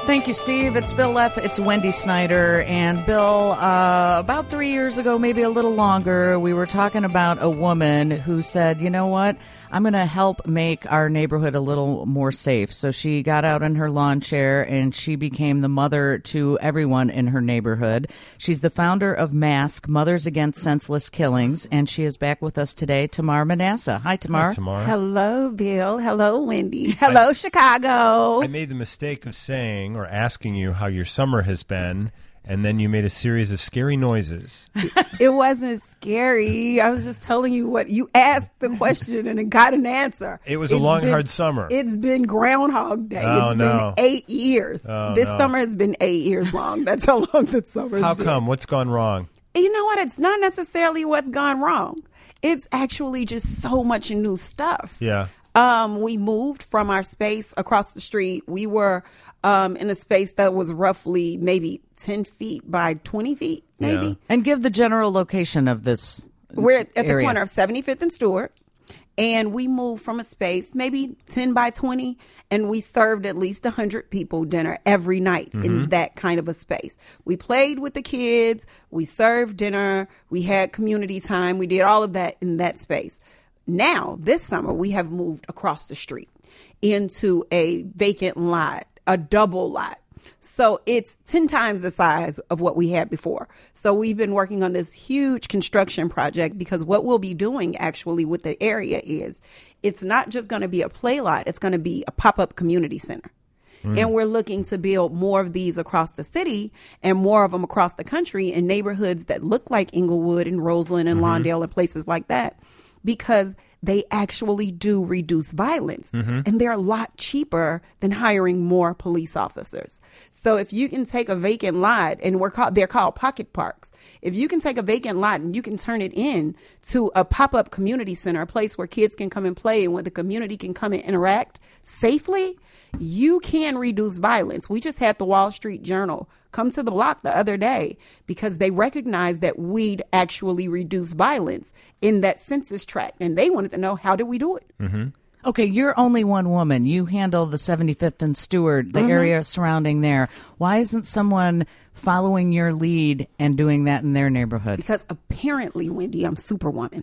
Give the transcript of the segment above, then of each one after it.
Thank you, Steve. It's Bill Leff. It's Wendy Snyder. And Bill, about 3 years ago, maybe a little longer, we were talking about a woman who said, you know what? I'm going to help make our neighborhood a little more safe. So she got out in her lawn chair and she became the mother to everyone in her neighborhood. She's the founder of MASK, Mothers Against Senseless Killings, and she is back with us today, Tamar Manassa. Hi, Tamar. Hi, Tamar. Hello, Bill. Hello, Wendy. Hello, Chicago. I made the mistake of saying or asking you how your summer has been, and then you made a series of scary noises. It wasn't scary. I was just telling you what you asked the question and it got an answer. It was a long, hard summer. It's been Groundhog Day. Oh, it's no. been 8 years. This summer has been 8 years long. That's how long the summer's How been. come? What's gone wrong? You know what? It's not necessarily what's gone wrong. It's actually just so much new stuff. Yeah. We moved from our space across the street. We were in a space that was roughly maybe 10 feet by 20 feet, maybe. Yeah. And give the general location of this We're at the area. corner of 75th and Stewart. And we moved from a space, maybe 10 by 20, and we served at least 100 people dinner every night in that kind of a space. We played with the kids. We served dinner. We had community time. We did all of that in that space. Now, this summer, we have moved across the street into a vacant lot, a double lot. So it's 10 times the size of what we had before. So we've been working on this huge construction project because what we'll be doing actually with the area is it's not just going to be a play lot. It's going to be a pop-up community center. And we're looking to build more of these across the city and more of them across the country in neighborhoods that look like Inglewood and Roseland and Lawndale and places like that, because they actually do reduce violence and they're a lot cheaper than hiring more police officers. So if you can take a vacant lot, and they're called pocket parks. If you can take a vacant lot and you can turn it in to a pop-up community center, a place where kids can come and play and where the community can come and interact safely, you can reduce violence. We just had the Wall Street Journal come to the block the other day because they recognized that we'd actually reduce violence in that census tract. And they wanted to know, how did we do it? Okay, you're only one woman. You handle the 75th and Stewart, the area surrounding there. Why isn't someone following your lead and doing that in their neighborhood? Because apparently, Wendy, I'm Superwoman.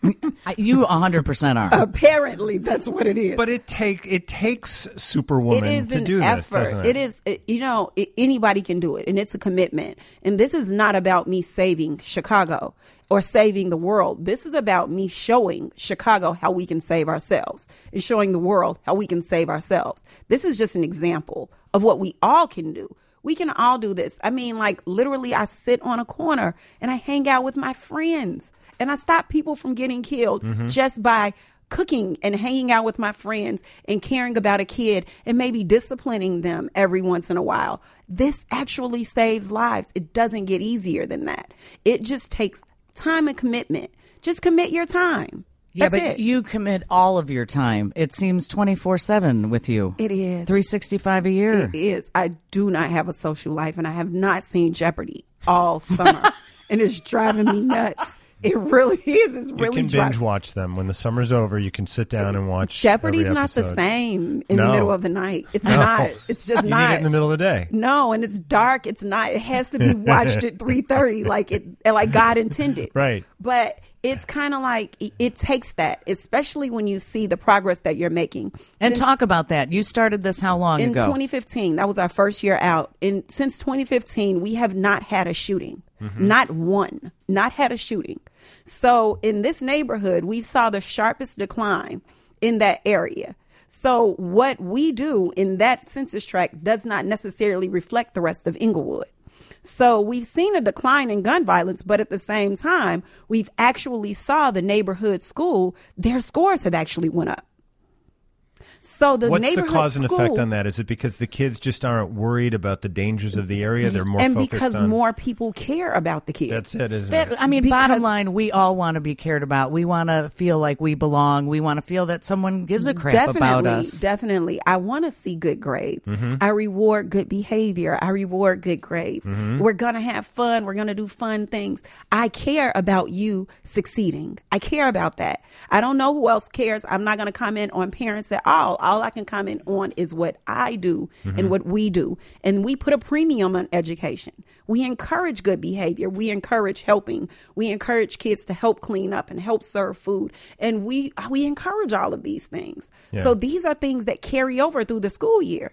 You 100% are. Apparently, that's what it is. But it takes Superwoman It is to an do this, effort. doesn't It is, anybody can do it, and it's a commitment. And this is not about me saving Chicago or saving the world. This is about me showing Chicago how we can save ourselves and showing the world how we can save ourselves. This is just an example of what we all can do. We can all do this. I mean, like, literally, I sit on a corner and I hang out with my friends and I stop people from getting killed just by cooking and hanging out with my friends and caring about a kid and maybe disciplining them every once in a while. This actually saves lives. It doesn't get easier than that. It just takes time and commitment. Just commit your time. Yeah, That's but it. you commit all of your time. It seems 24/7 with you. It is. 365 a year. It is. I do not have a social life, and I have not seen Jeopardy all summer, and it's driving me nuts. It really is. It's You really can binge watch them. When the summer's over, you can sit down and watch Jeopardy's every not the episode. same in No. the middle of the night. It's not. It's just You not. need it in the middle of the day. No, and it's dark. It's not. It has to be watched at 3:30, like God intended. Right. But it's kind of like it takes that, especially when you see the progress that you're making. And talk about that. You started this how long In ago? 2015, that was our first year out. And since 2015, we have not had a shooting. Not one. Not had a shooting. So in this neighborhood, we saw the sharpest decline in that area. So what we do in that census tract does not necessarily reflect the rest of Inglewood. So we've seen a decline in gun violence, but at the same time, we've actually saw the neighborhood school, their scores have actually went up. So the What's the neighborhood cause and school, effect on that? Is it because the kids just aren't worried about the dangers of the area? They're more and focused because on... more people care about the kids. That's it, isn't That, it? I mean, Because- bottom line, we all want to be cared about. We want to feel like we belong. We want to feel that someone gives a crap about us. Definitely. I want to see good grades. Mm-hmm. I reward good behavior. I reward good grades. Mm-hmm. We're going to have fun. We're going to do fun things. I care about you succeeding. I care about that. I don't know who else cares. I'm not going to comment on parents at all all I can comment on is what I do and what we do. And we put a premium on education. We encourage good behavior. We encourage helping. We encourage kids to help clean up and help serve food. And we encourage all of these things. Yeah. So these are things that carry over through the school year.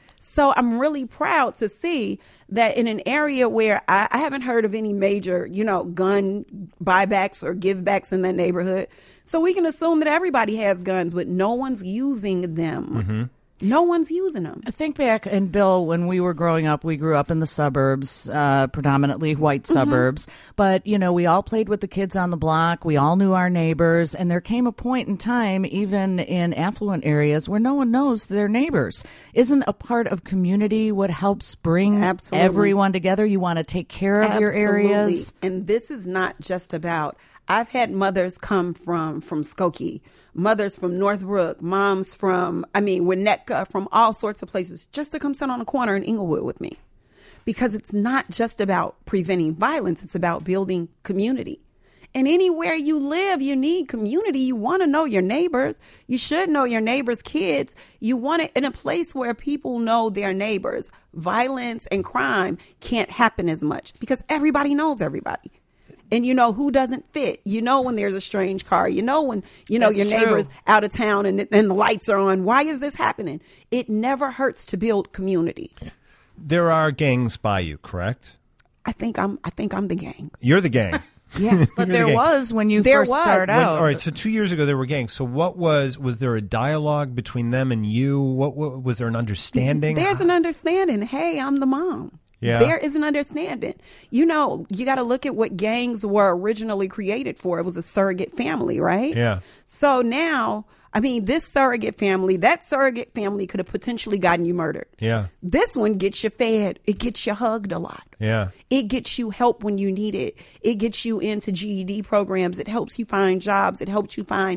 So I'm really proud to see that in an area where I haven't heard of any major, gun buybacks or givebacks in that neighborhood. So we can assume that everybody has guns, but no one's using them. No one's using them. Think back, and Bill, when we were growing up, we grew up in the suburbs, predominantly white suburbs. But, we all played with the kids on the block. We all knew our neighbors. And there came a point in time, even in affluent areas, where no one knows their neighbors. Isn't a part of community what helps bring everyone together? You want to take care of your areas. And this is not just about, I've had mothers come from Skokie, mothers from Northbrook, moms from, Winnetka, from all sorts of places, just to come sit on a corner in Inglewood with me. Because it's not just about preventing violence, it's about building community. And anywhere you live, you need community. You want to know your neighbors. You should know your neighbors' kids. You want it in a place where people know their neighbors. Violence and crime can't happen as much because everybody knows everybody. And who doesn't fit. When there's a strange car. When, That's your neighbor's true. out of town and the lights are on. Why is this happening? It never hurts to build community. There are gangs by you, correct? I think I'm the gang. You're the gang. Yeah. But there was when you first started out. All right, so 2 years ago there were gangs. So what was there a dialogue between them and you? What was there an understanding? There's an understanding. Hey, I'm the mom. Yeah. There is an understanding. You got to look at what gangs were originally created for. It was a surrogate family, right? Yeah. So now, this surrogate family, that surrogate family could have potentially gotten you murdered. Yeah. This one gets you fed. It gets you hugged a lot. Yeah. It gets you help when you need it. It gets you into GED programs. It helps you find jobs. It helps you find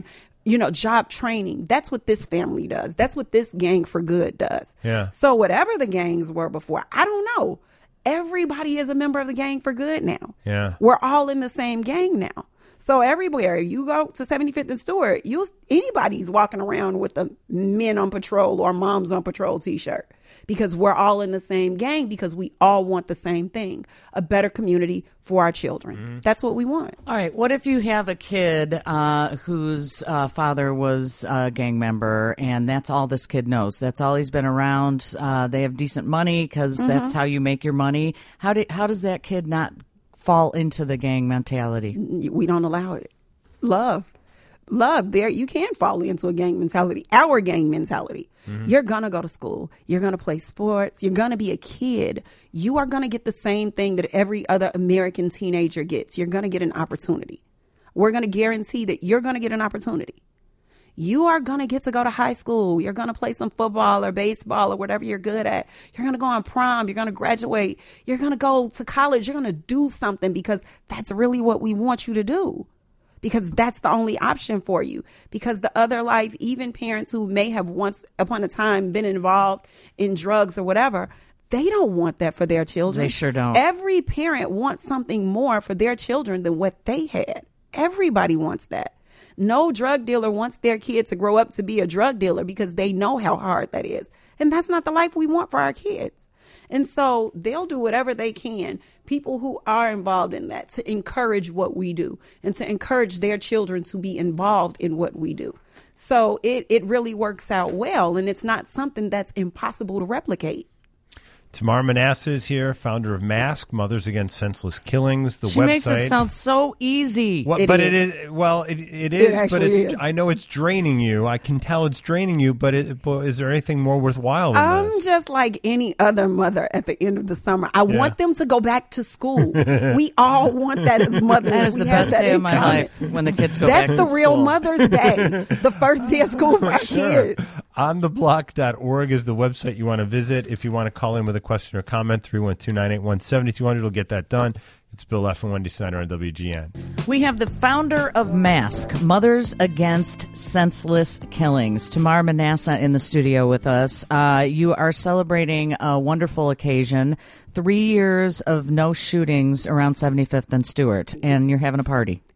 job training. That's what this family does. That's what this Gang for Good does. Yeah. So whatever the gangs were before, I don't know. Everybody is a member of the Gang for Good now. Yeah. We're all in the same gang now. So everywhere you go to 75th and Stewart, anybody's walking around with a Men on Patrol or Moms on Patrol t-shirt because we're all in the same gang because we all want the same thing, a better community for our children. That's what we want. All right. What if you have a kid whose father was a gang member and that's all this kid knows? That's all he's been around. They have decent money because that's how you make your money. How does that kid not fall into the gang mentality? We don't allow it. Love there. You can fall into a gang mentality, our gang mentality. You're going to go to school. You're going to play sports. You're going to be a kid. You are going to get the same thing that every other American teenager gets. You're going to get an opportunity. We're going to guarantee that you're going to get an opportunity. You are going to get to go to high school. You're going to play some football or baseball or whatever you're good at. You're going to go on prom. You're going to graduate. You're going to go to college. You're going to do something because that's really what we want you to do. Because that's the only option for you. Because the other life, even parents who may have once upon a time been involved in drugs or whatever, they don't want that for their children. They sure don't. Every parent wants something more for their children than what they had. Everybody wants that. No drug dealer wants their kid to grow up to be a drug dealer because they know how hard that is. And that's not the life we want for our kids. And so they'll do whatever they can, people who are involved in that, to encourage what we do and to encourage their children to be involved in what we do. So it really works out well, and it's not something that's impossible to replicate. Tamar Manasseh is here, founder of MASK, Mothers Against Senseless Killings, the She website. makes it sound so easy. It is. Well, it is, but is. I know it's draining you. I can tell it's draining you, but is there anything more worthwhile than I'm this? just like any other mother at the end of the summer. I want them to go back to school. We all want that as mothers. That is the We have best that day of in my common. life when the kids go back That's to the school. real Mother's Day, the first day of school for our kids. OnTheBlock.org is the website you want to visit. If you want to call in with a question or comment, 312-981-7200 will get that done. It's Bill F. and Wendy Snyder on WGN. We have the founder of MASK, Mothers Against Senseless Killings, Tamar Manasseh, in the studio with us. You are celebrating a wonderful occasion, 3 years of no shootings around 75th and Stewart, and you're having a party.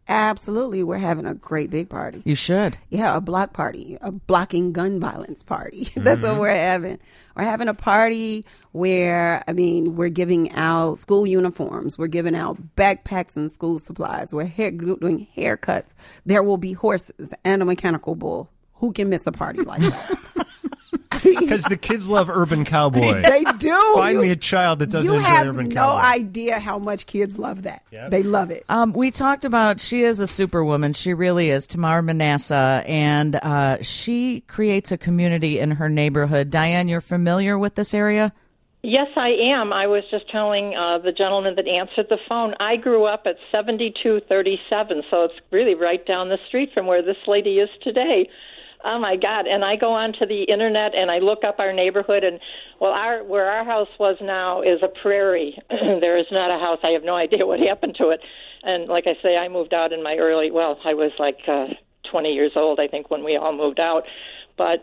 Absolutely. We're having a great big party. You should. Yeah, a block party, a blocking gun violence party. That's what we're having. We're having a party where, I mean, we're giving out school uniforms. We're giving out backpacks and school supplies. We're doing haircuts. There will be horses and a mechanical bull. Who can miss a party like that? Because the kids love Urban Cowboy. They do. Find me a child that doesn't enjoy Urban You Cowboy. have no idea how much kids love that. Yep. They love it. We talked about, she is a superwoman. She really is, Tamar Manasseh, and she creates a community in her neighborhood. Diane, you're familiar with this area? Yes, I am. I was just telling the gentleman that answered the phone, I grew up at 7237, so it's really right down the street from where this lady is today. Oh, my God. And I go onto the Internet and I look up our neighborhood, and, well, where our house was now is a prairie. There is not a house. I have no idea what happened to it. And like I say, I moved out in my I was like 20 years old, I think, when we all moved out. But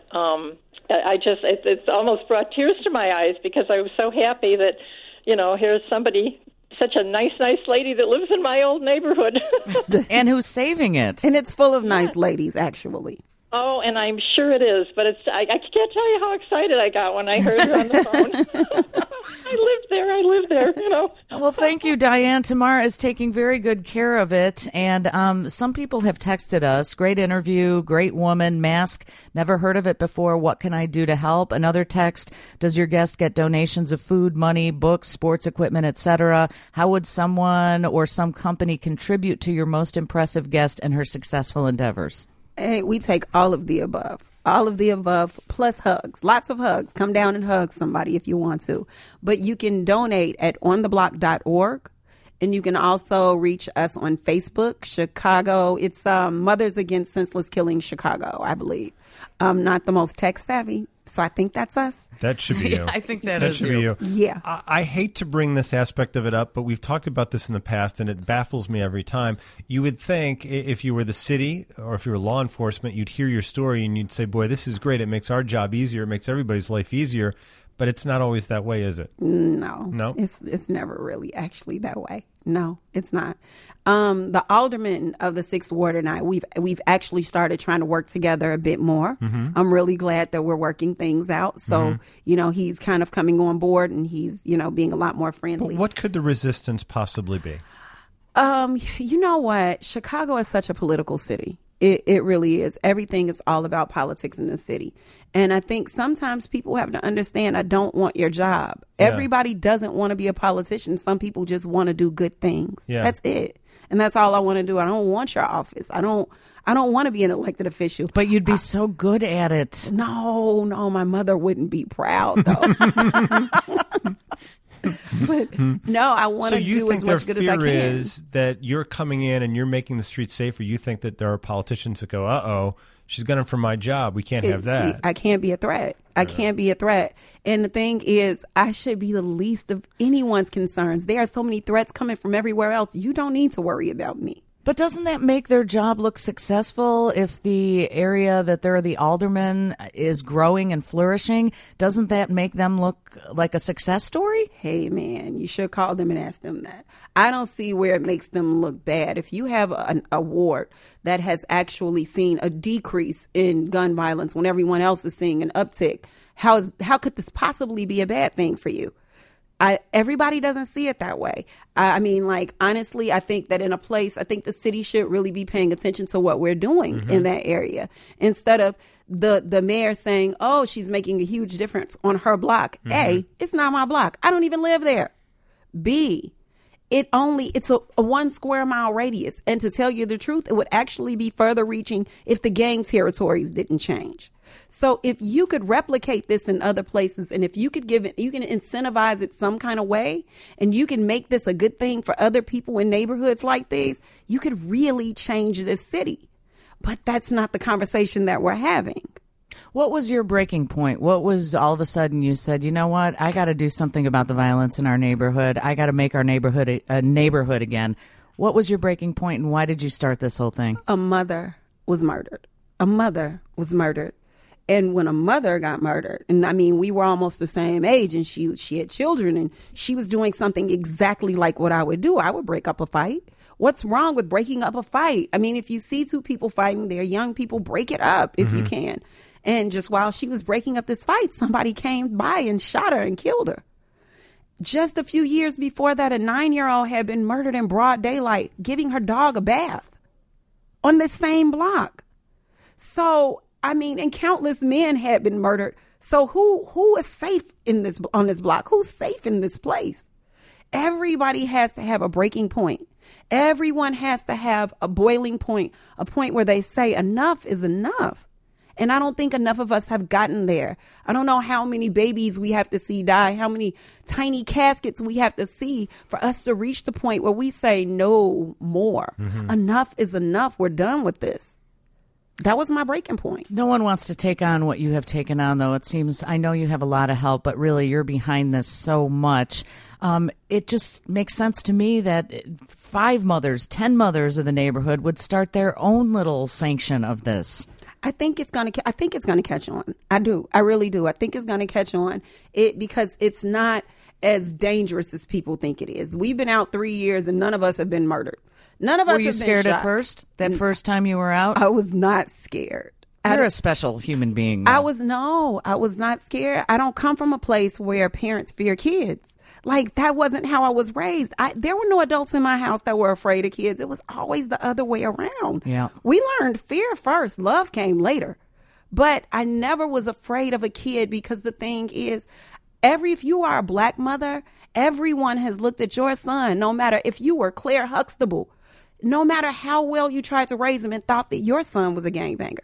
it's almost brought tears to my eyes because I was so happy that, here's somebody, such a nice lady that lives in my old neighborhood. And who's saving it. And it's full of nice ladies, actually. Oh, and I'm sure it is, but I can't tell you how excited I got when I heard her on the phone. I lived there, Well, thank you, Diane. Tamar is taking very good care of it, and some people have texted us, great interview, great woman, mask, never heard of it before, what can I do to help? Another text, does your guest get donations of food, money, books, sports equipment, etc.? How would someone or some company contribute to your most impressive guest and her successful endeavors? Hey, we take all of the above, plus hugs, lots of hugs. Come down and hug somebody if you want to. But you can donate at ontheblock.org. And you can also reach us on Facebook, Chicago. It's Mothers Against Senseless Killing Chicago, I believe. Not the most tech savvy, so I think that's us. That should be you. I think that should be you. Yeah. I hate to bring this aspect of it up, but we've talked about this in the past, and it baffles me every time. You would think if you were the city or if you were law enforcement, you'd hear your story and you'd say, boy, this is great. It makes our job easier. It makes everybody's life easier. But it's not always that way, is it? No. It's never really actually that way. No, it's not. The alderman of the 6th Ward and I, we've actually started trying to work together a bit more. Mm-hmm. I'm really glad that we're working things out. So, he's kind of coming on board and he's, being a lot more friendly. But what could the resistance possibly be? You know what? Chicago is such a political city. It really is. Everything is all about politics in the city. And I think sometimes people have to understand, I don't want your job. Yeah. Everybody doesn't want to be a politician. Some people just want to do good things. Yeah. That's it. And that's all I want to do. I don't want your office. I don't want to be an elected official. But you'd be so good at it. No, my mother wouldn't be proud, though. But no, I want to do as much good as I can. So you think their fear is that you're coming in and you're making the streets safer. You think that there are politicians that go, uh-oh, she's gunning for my job. We can't have that. I can't be a threat. I can't be a threat. And the thing is, I should be the least of anyone's concerns. There are so many threats coming from everywhere else. You don't need to worry about me. But doesn't that make their job look successful if the area that they're the alderman is growing and flourishing? Doesn't that make them look like a success story? Hey, man, you should call them and ask them that. I don't see where it makes them look bad. If you have a ward that has actually seen a decrease in gun violence when everyone else is seeing an uptick, how could this possibly be a bad thing for you? Everybody doesn't see it that way. I mean, honestly, I think that I think the city should really be paying attention to what we're doing in that area instead of the mayor saying, oh, she's making a huge difference on her block. A, it's not my block. I don't even live there. B, it's a 1 square mile radius. And to tell you the truth, it would actually be further reaching if the gang territories didn't change. So if you could replicate this in other places, and if you could you can incentivize it some kind of way, and you can make this a good thing for other people in neighborhoods like these, you could really change this city. But that's not the conversation that we're having. What was your breaking point? What was all of a sudden you said, you know what, I got to do something about the violence in our neighborhood. I got to make our neighborhood a neighborhood again. What was your breaking point, and why did you start this whole thing? A mother was murdered. And when a mother got murdered, and I mean, we were almost the same age, and she had children, and she was doing something exactly like what I would do. I would break up a fight. What's wrong with breaking up a fight? I mean, if you see two people fighting, they're young people, break it up if you can. And just while she was breaking up this fight, somebody came by and shot her and killed her. Just a few years before that, a 9-year-old had been murdered in broad daylight, giving her dog a bath on the same block. So, I mean, and countless men had been murdered. So who is safe on this block? Who's safe in this place? Everybody has to have a breaking point. Everyone has to have a boiling point, a point where they say enough is enough. And I don't think enough of us have gotten there. I don't know how many babies we have to see die, how many tiny caskets we have to see for us to reach the point where we say no more. Enough is enough. We're done with this. That was my breaking point. No one wants to take on what you have taken on, though. It seems, I know you have a lot of help, but really you're behind this so much. It just makes sense to me that 5 mothers, 10 mothers of the neighborhood would start their own little sanction of this. I think it's going to catch on. I do. I really do. I think it's going to catch on because it's not as dangerous as people think it is. We've been out 3 years and none of us have been murdered. None of us have been shot. Were you scared at first? That first time you were out? I was not scared. You're a special human being, though. I was not scared. I don't come from a place where parents fear kids. Like, that wasn't how I was raised. There were no adults in my house that were afraid of kids. It was always the other way around. Yeah. We learned fear first. Love came later. But I never was afraid of a kid because the thing is, if you are a black mother, everyone has looked at your son, no matter if you were Claire Huxtable, no matter how well you tried to raise him and thought that your son was a gangbanger.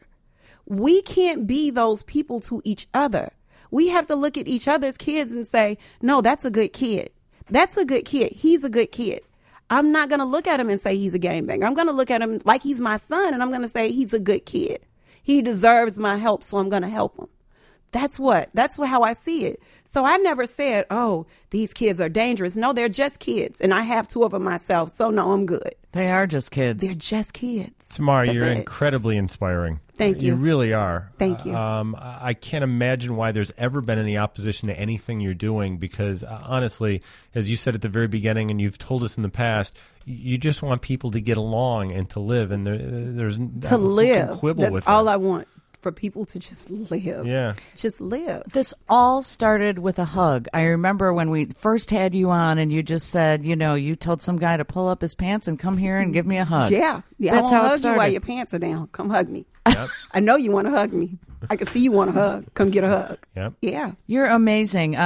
We can't be those people to each other. We have to look at each other's kids and say, no, that's a good kid. That's a good kid. He's a good kid. I'm not going to look at him and say he's a gangbanger. I'm going to look at him like he's my son, and I'm going to say he's a good kid. He deserves my help, so I'm going to help him. That's how I see it. So I never said, oh, these kids are dangerous. No, they're just kids. And I have 2 of them myself. So no, I'm good. They are just kids. They're just kids. Tamar, you're incredibly inspiring. Thank you. You really are. Thank you. I can't imagine why there's ever been any opposition to anything you're doing because, honestly, as you said at the very beginning and you've told us in the past, you just want people to get along and to live. And there's to live. Quibble with That's all that. I want. For people to just live. Yeah. Just live. This all started with a hug. I remember when we first had you on and you just said, you told some guy to pull up his pants and come here and give me a hug. Yeah. That's I how it hug started. you while your pants are down. Come hug me. Yep. I know you want to hug me. I can see you want a hug. Come get a hug. Yep. Yeah. You're amazing.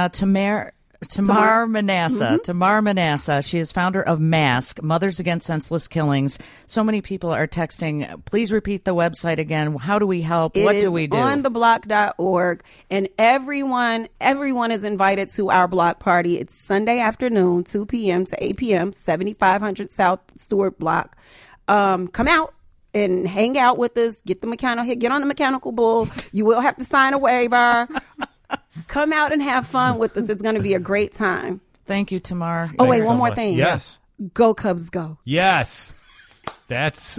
Tamar Manasseh. Tamar Manasseh. She is founder of MASK, Mothers Against Senseless Killings. So many people are texting. Please repeat the website again. How do we help? What do we do? It is on theblock.org. And everyone is invited to our block party. It's Sunday afternoon, 2 p.m. to 8 p.m., 7500 South Stewart Block. Come out and hang out with us. Get on the mechanical bull. You will have to sign a waiver. Come out and have fun with us. It's going to be a great time. Thank you, Tamar. Oh, wait, Thanks one so more much. thing. Yes. Go Cubs, go. Yes. That's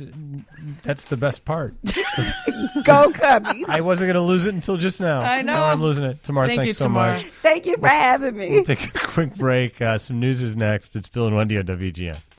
the best part. Go Cubbies. I wasn't going to lose it until just now. I know. Now I'm losing it. Tamar, Thank thanks you, so Tamar. much. Thank you for having me. We'll take a quick break. Some news is next. It's Bill and Wendy on WGN.